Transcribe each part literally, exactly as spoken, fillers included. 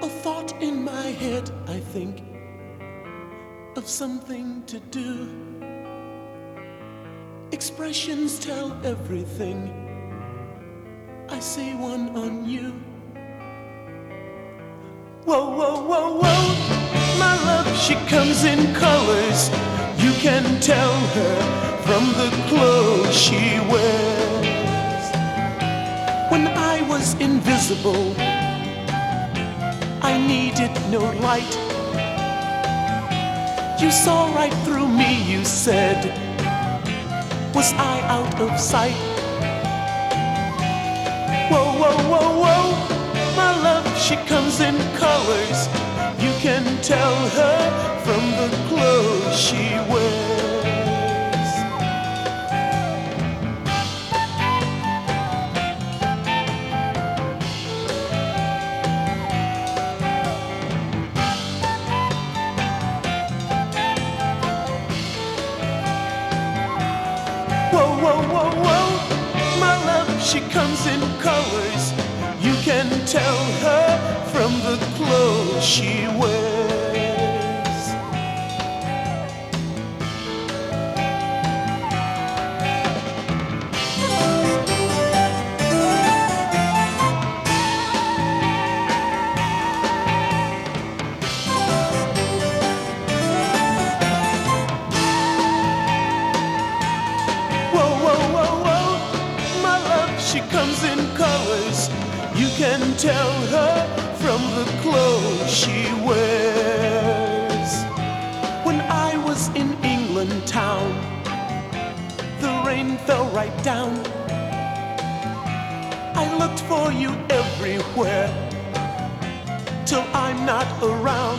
A thought in my head, I think of something to do. Expressions tell everything. I see one on you. Whoa, whoa, whoa, whoa. My love, she comes in colors. You can tell her from the clothes she wears. When I was invisible, I needed no light. You saw right through me, you said. Was I out of sight? Whoa, whoa, whoa, whoa. My love, she comes in colors. You can tell her from the clothes she wears. Whoa, whoa, whoa, whoa. My love, she comes in colors. You can tell her from the clothes she wears. Whoa, whoa, whoa, whoa. My love, she comes in colors. You can tell her from the clothes she wears. When I was in England town, the rain fell right down. I looked for you everywhere till I'm not around.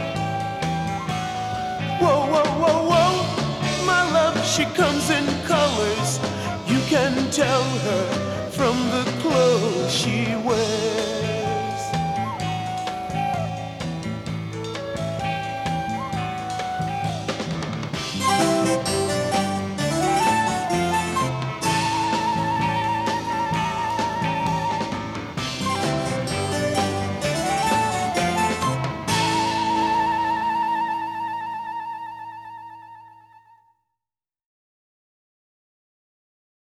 Whoa, whoa, whoa, whoa. My love, she comes in colors. You can tell her from the clothes she wears.